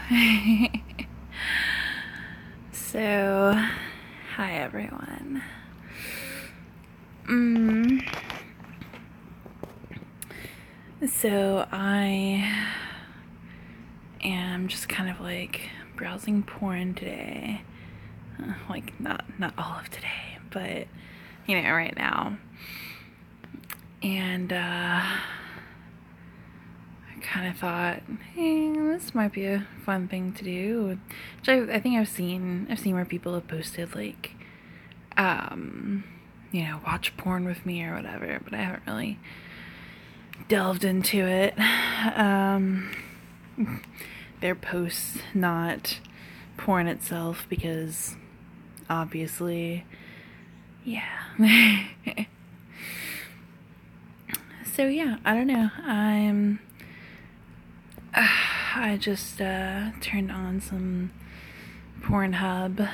So, hi everyone. So I am just kind of like browsing porn today. Like not all of today, but you know, right now. And I kind of thought, hey, this might be a fun thing to do. Which I think I've seen where people have posted like, you know, watch porn with me or whatever, but I haven't really delved into it. Their posts, not porn itself, because obviously, yeah. So yeah, I don't know. I just turned on some Pornhub.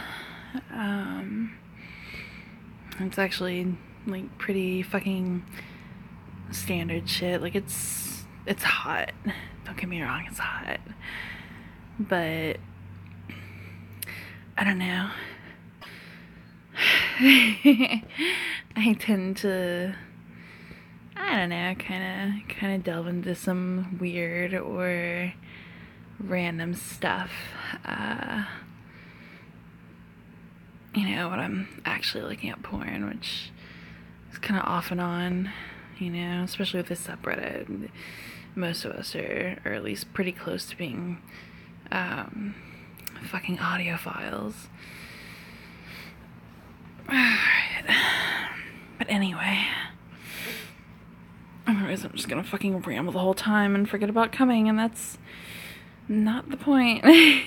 It's actually like pretty fucking standard shit. Like it's hot. Don't get me wrong, it's hot. But I don't know. I tend to, I don't know, kind of delve into some weird or random stuff. You know, when I'm actually looking at porn, which is kind of off and on, you know, especially with this subreddit. Most of us are at least pretty close to being fucking audiophiles. Alright. But anyway, otherwise I'm just gonna fucking ramble the whole time and forget about coming, and that's not the point.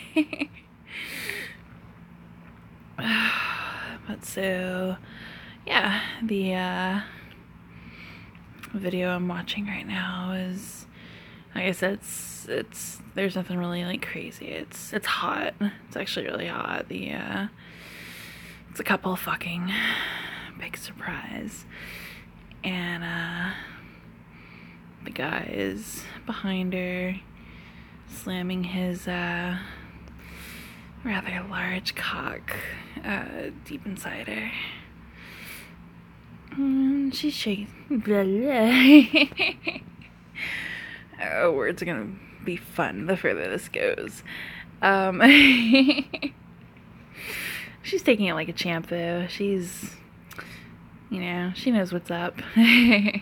But so, yeah, the video I'm watching right now is, like I said, it's there's nothing really like crazy. It's hot. It's actually really hot. It's a couple fucking, big surprise, and the guy is behind her, slamming his rather large cock deep inside her. She's shaking. Oh, words are gonna be fun the further this goes. She's taking it like a champ, though. She's, you know, she knows what's up. And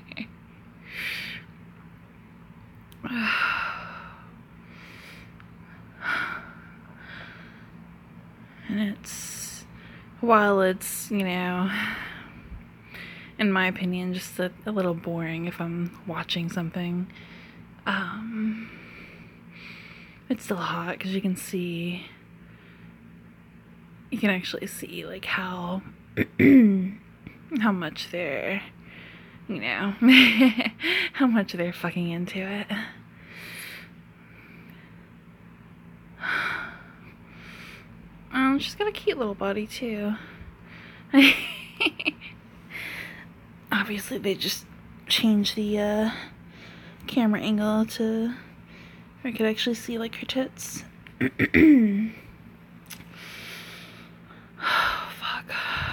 while it's, you know, in my opinion, just a little boring if I'm watching something, it's still hot because you can actually see like how much they're, you know, how much they're fucking into it. She's got a cute little body too. Obviously they just changed the camera angle to where I could actually see like her tits. Oh, fuck.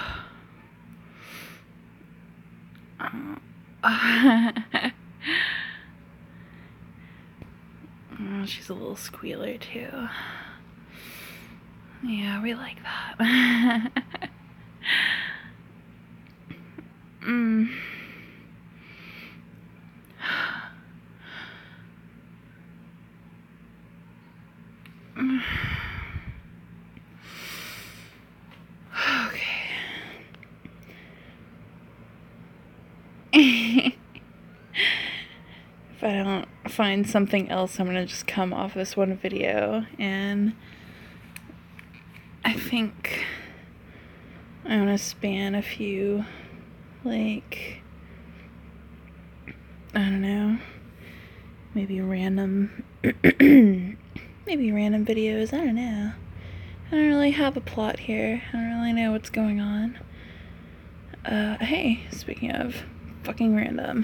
Oh, she's a little squealer too. Yeah, we like that. Okay. If I don't find something else, I'm gonna just come off this one video, and I think I'm gonna span a few, like, I don't know, maybe random videos. I don't know. I don't really have a plot here. I don't really know what's going on. Hey, speaking of fucking random,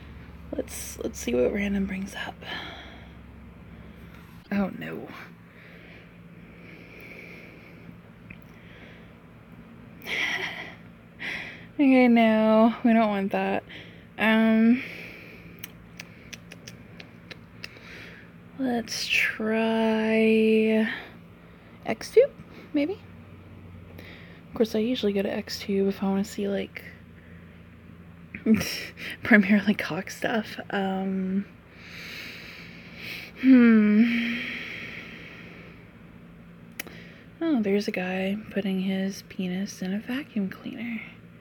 let's see what random brings up. Oh no. Okay, no, we don't want that. Let's try Xtube, maybe? Of course, I usually go to Xtube if I want to see, like, primarily cock stuff. Oh, there's a guy putting his penis in a vacuum cleaner.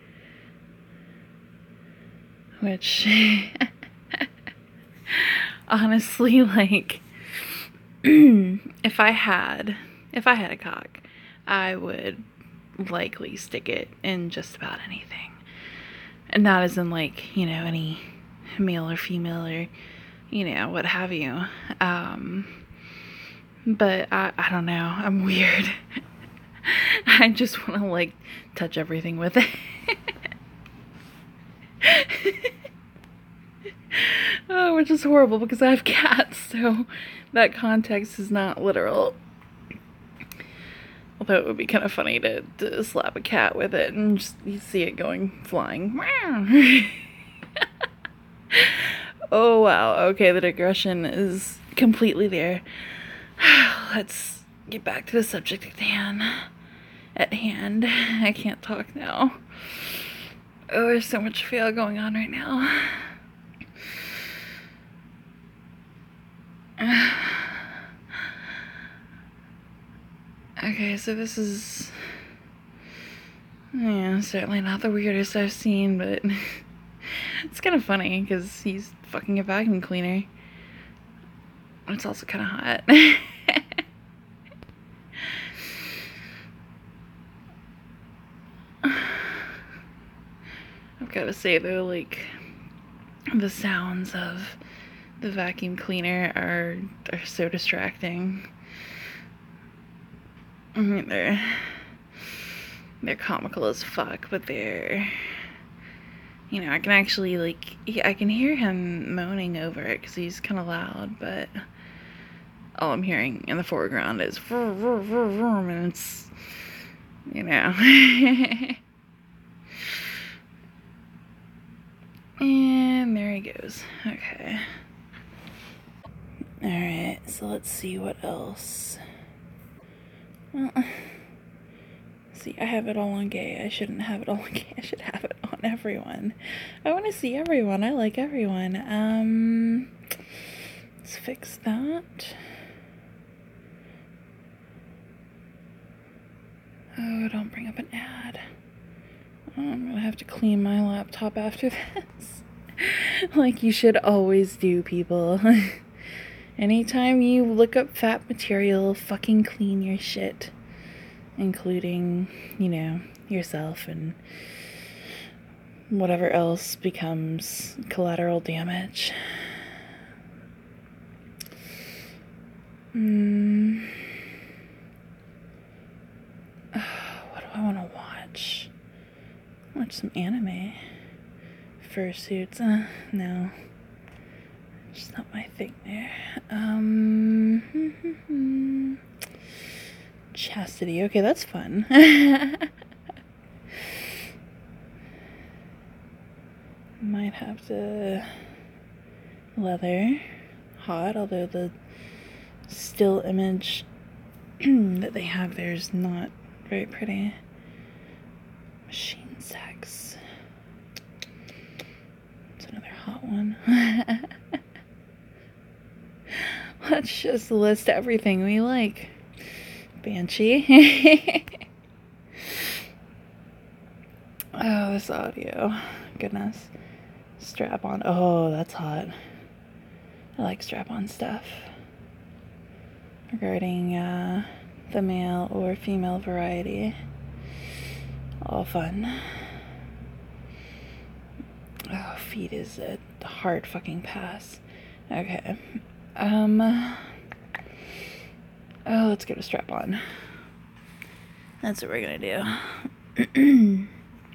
Which, honestly, like, if I had a cock, I would likely stick it in just about anything. And not as in, like, you know, any male or female or, you know, what have you. But I don't know. I'm weird. I just want to, like, touch everything with it. Oh, which is horrible because I have cats, so that context is not literal. Although it would be kind of funny to slap a cat with it and just you see it going flying. Oh wow, okay, the digression is completely there. Let's get back to the subject at hand. I can't talk now. Oh, there's so much fail going on right now. Okay, so this is, yeah, certainly not the weirdest I've seen, but it's kind of funny because he's fucking a vacuum cleaner. It's also kind of hot. I've got to say though, like, the sounds of the vacuum cleaner are so distracting. I mean, they're comical as fuck, but they're, you know, I can actually, like, I can hear him moaning over it because he's kind of loud, but all I'm hearing in the foreground is vroom, vroom, vroom, vroom, and it's, you know. And there he goes. Okay. Alright, so let's see what else. Well, see, I have it all on gay. I shouldn't have it all on gay. I should have it on everyone. I want to see everyone. I like everyone. Let's fix that. Oh, don't bring up an ad. Oh, I'm gonna have to clean my laptop after this. Like you should always do, people. Anytime you look up fat material, fucking clean your shit. Including, you know, yourself and whatever else becomes collateral damage. What do I want to watch? Watch some anime. Fursuits. No. Just not my thing there. Chastity. Okay, that's fun. Might have to leather. Hot, although the still image that they have there is not very pretty. Machine sex. It's another hot one. Let's just list everything we like. Banshee. Oh, this audio. Goodness. Strap on. Oh, that's hot. I like strap on stuff. Regarding the male or female variety. All fun. Oh, feet is a hard fucking pass. Okay. Oh, let's get a strap on. That's what we're gonna do.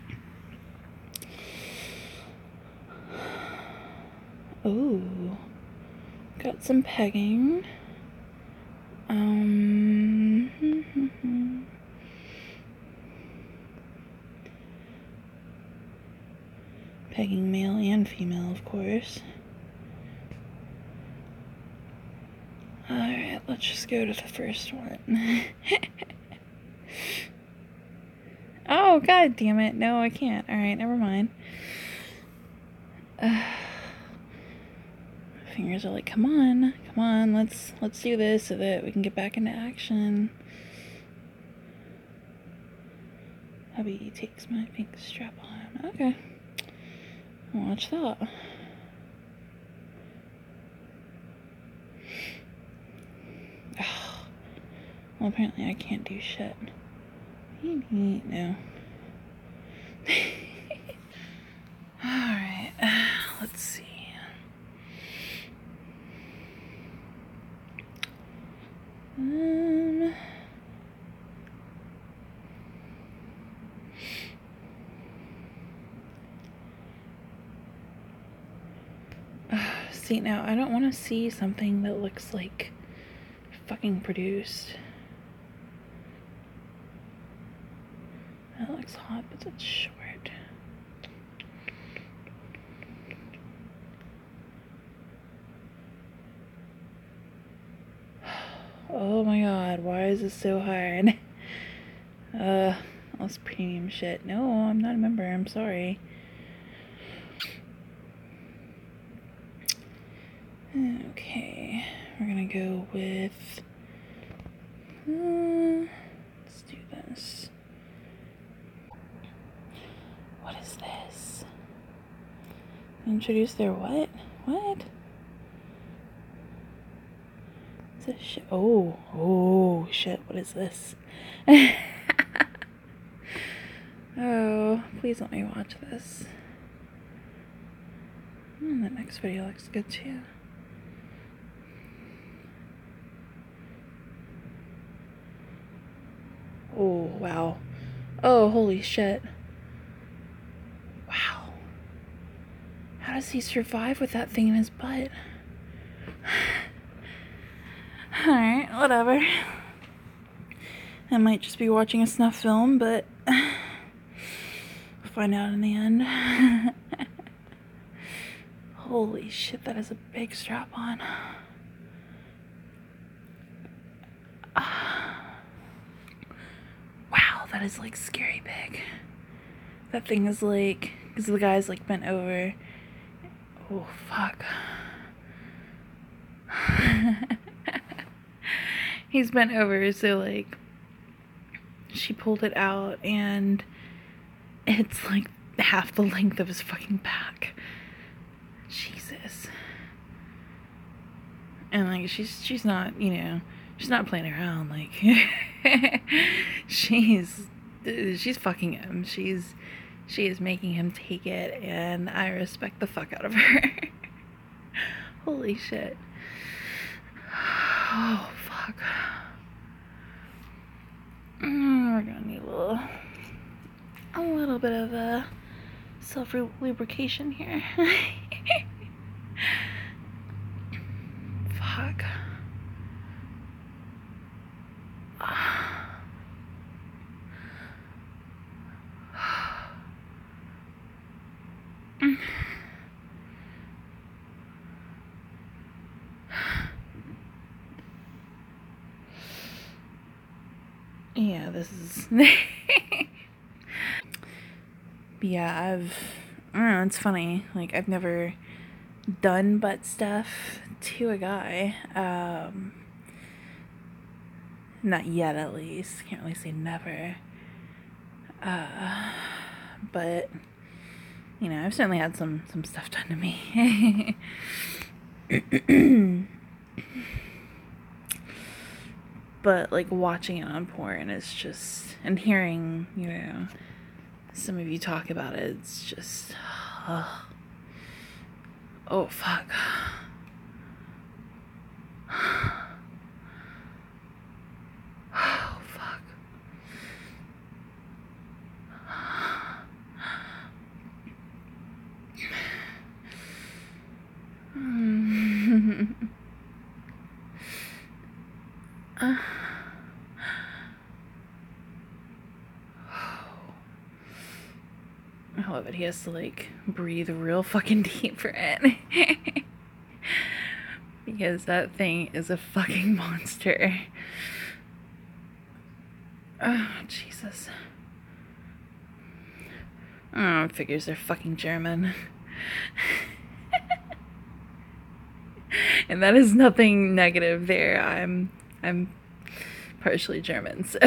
Ooh. Got some pegging. Pegging male and female, of course. Alright, let's just go to the first one. Oh, god damn it. No, I can't. Alright, never mind. Fingers are like, come on, let's do this so that we can get back into action. Hubby takes my pink strap on. Okay. Watch that. Oh. Well, apparently I can't do shit. No. Alright, let's see. See, now I don't want to see something that looks like fucking produced. That looks hot, but it's short. Oh my god, why is this so hard? All this premium shit. No, I'm not a member, I'm sorry. Okay, we're gonna go with... let's do this. What is this? Introduce their what? What? Is this shit? Oh, shit, what is this? Oh, please let me watch this. The next video looks good too. Oh, wow. Oh, holy shit. Wow. How does he survive with that thing in his butt? Alright, whatever. I might just be watching a snuff film, but we'll find out in the end. Holy shit, that is a big strap on. Wow, that is like scary big. That thing is like, because the guy's like bent over. Oh, fuck. He's bent over, so like, she pulled it out and it's like half the length of his fucking back. Jesus. And like, she's not, you know, she's not playing around, like, she's fucking him. She is making him take it, and I respect the fuck out of her. Holy shit. Oh, fuck. We're gonna need a little bit of self-lubrication here. Fuck. Yeah, this is... Yeah, I don't know, it's funny. Like, I've never done butt stuff to a guy. Not yet, at least. Can't really say never. But, you know, I've certainly had some stuff done to me. But, like, watching it on porn is just... And hearing, you know, some of you talk about it, it's just... Oh, fuck. Oh, fuck. However, he has to like breathe real fucking deep for it. Because that thing is a fucking monster. Oh, Jesus. Oh, figures they're fucking German. And that is nothing negative there. I'm partially German, so.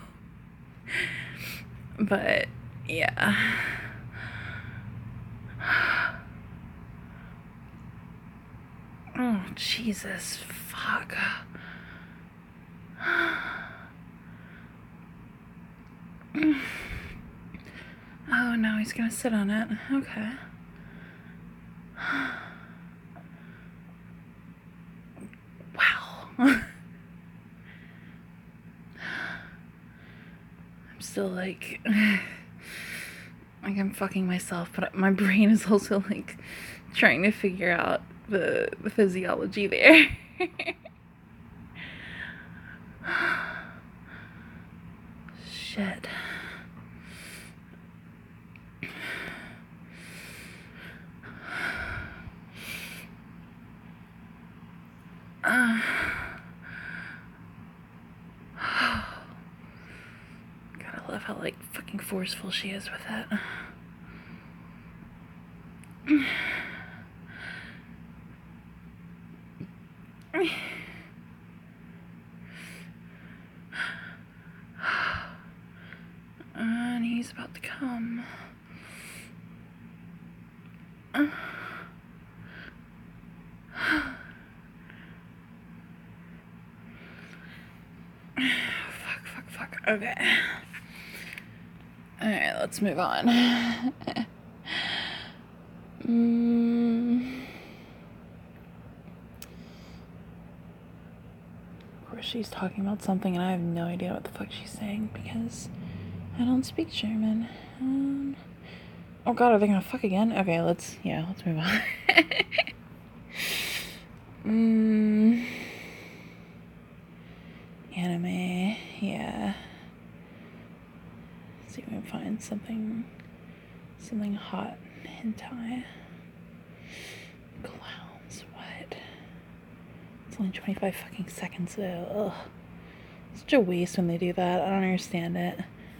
But yeah. Oh, Jesus, fuck. Oh no, he's gonna sit on it. Okay. Wow. I'm still like I'm fucking myself, but my brain is also like trying to figure out the physiology there. Shit. Gotta love how like fucking forceful she is with it. And he's about to come. Fuck. Okay. Alright, let's move on. Of course, she's talking about something, and I have no idea what the fuck she's saying because I don't speak German. Oh god, are they gonna fuck again? Okay, let's move on. Anime, yeah. Let's see if we can find something hot. Hentai. Clowns, what? It's only 25 fucking seconds though. Ugh. Such a waste when they do that. I don't understand it.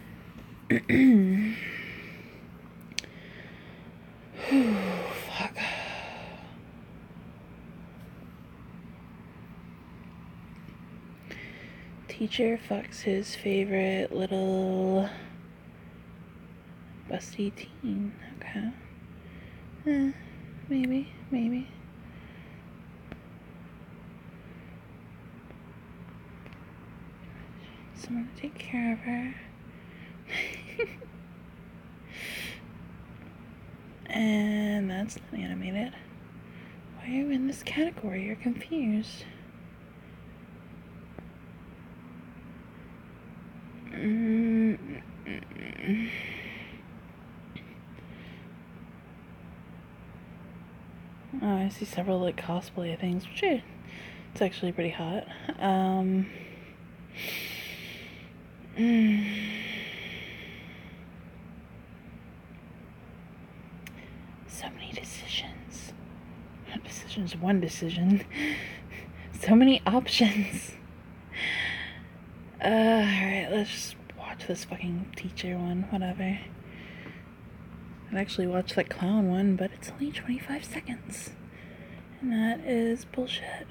Fuck. Teacher fucks his favorite little busty teen. Okay. Maybe. Someone to take care of her. And that's not animated. Why are you in this category? You're confused. Oh, I see several like cosplay things, which it's actually pretty hot. So many decisions. Not decisions, one decision. So many options. Alright, let's just watch this fucking teacher one, whatever. I'd actually watch that clown one, but it's only 25 seconds. And that is bullshit.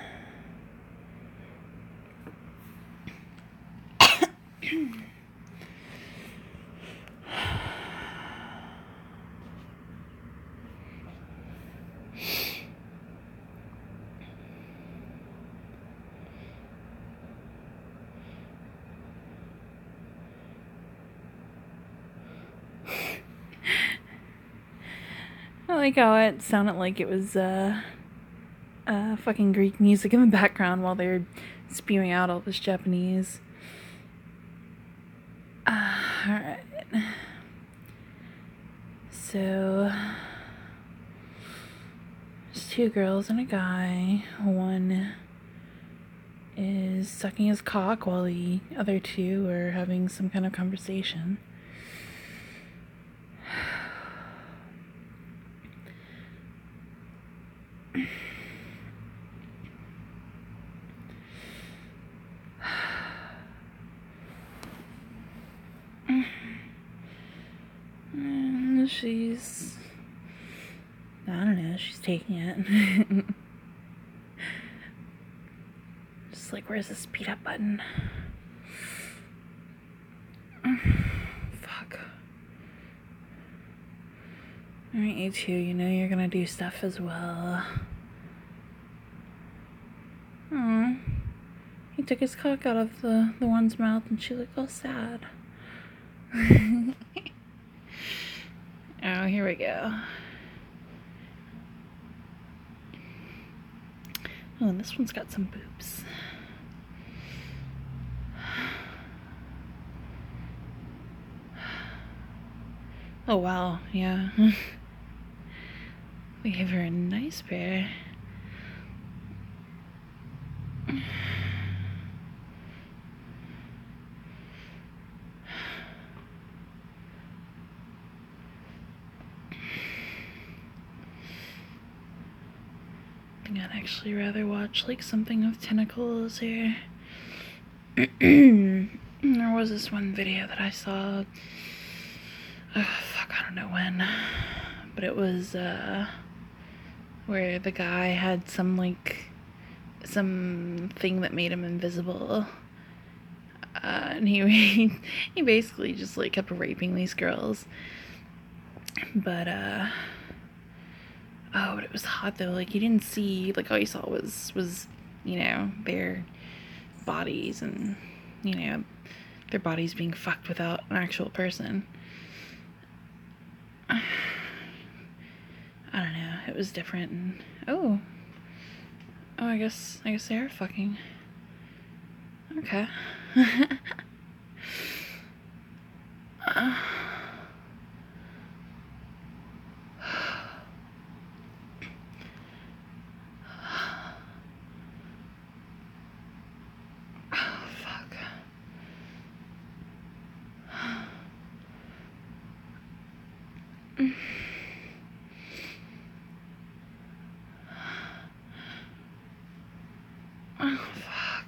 I like how it sounded like it was fucking Greek music in the background while they're spewing out all this Japanese. Alright. So, there's two girls and a guy. One is sucking his cock while the other two are having some kind of conversation. she's, I don't know, she's taking it. Just like, where's the speed up button? Fuck. Alright, you two, you know you're gonna do stuff as well. Aw. He took his cock out of the one's mouth and she looked all sad. Oh, here we go. Oh, and this one's got some boobs. Oh, wow, yeah. We gave her a nice pair. I think I'd actually rather watch like something with tentacles here. There was this one video that I saw, fuck, I don't know when, but it was where the guy had some thing that made him invisible, and he basically just like kept raping these girls, but oh, but it was hot though. Like, you didn't see, like, all you saw was, you know, their bodies and, you know, their bodies being fucked without an actual person. I don't know. It was different. And, oh, I guess they are fucking. Okay. Oh, fuck.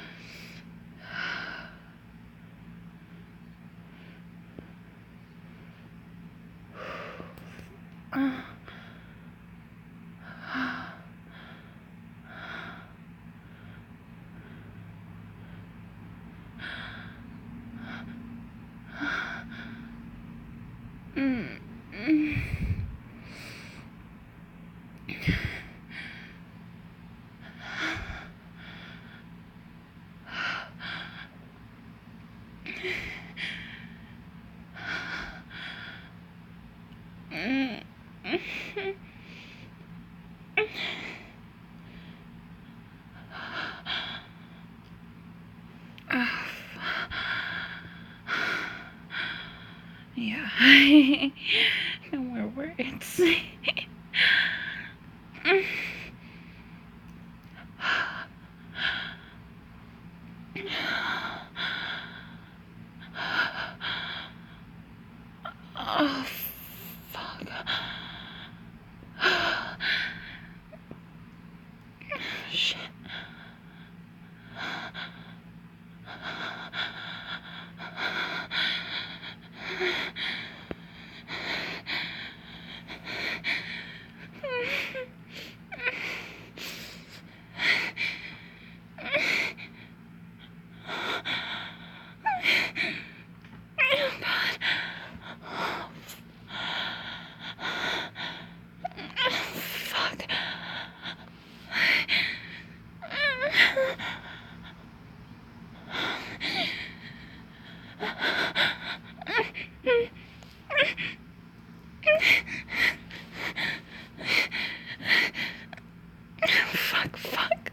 Yeah. No more words. Oh, fuck. Shit. Fuck.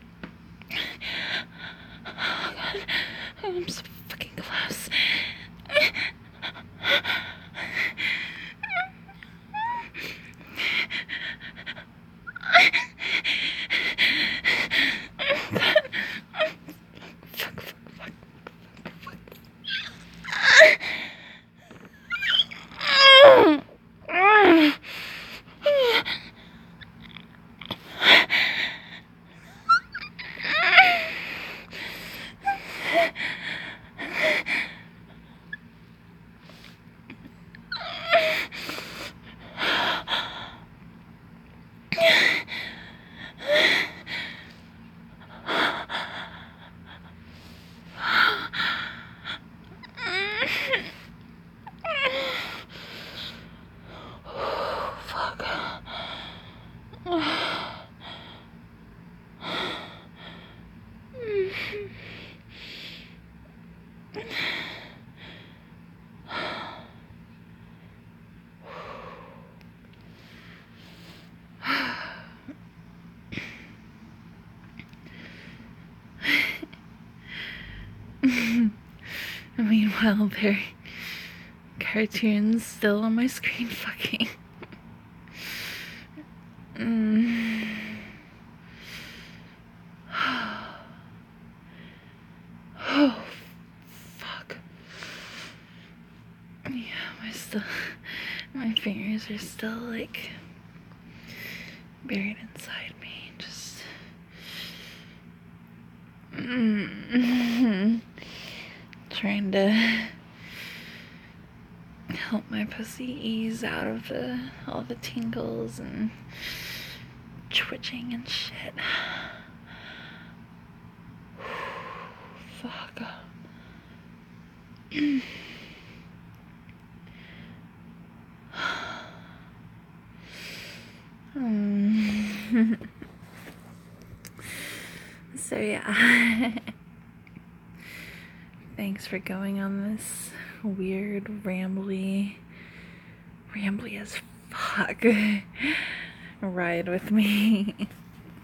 Oh, God. Oh, I'm so fucking close. Meanwhile, there are cartoons still on my screen fucking. Oh, fuck. Yeah, my fingers are still like buried inside me. Just trying to help my pussy ease out of all the tingles and twitching and shit. Fuck. So yeah. Thanks for going on this weird, rambly as fuck ride with me.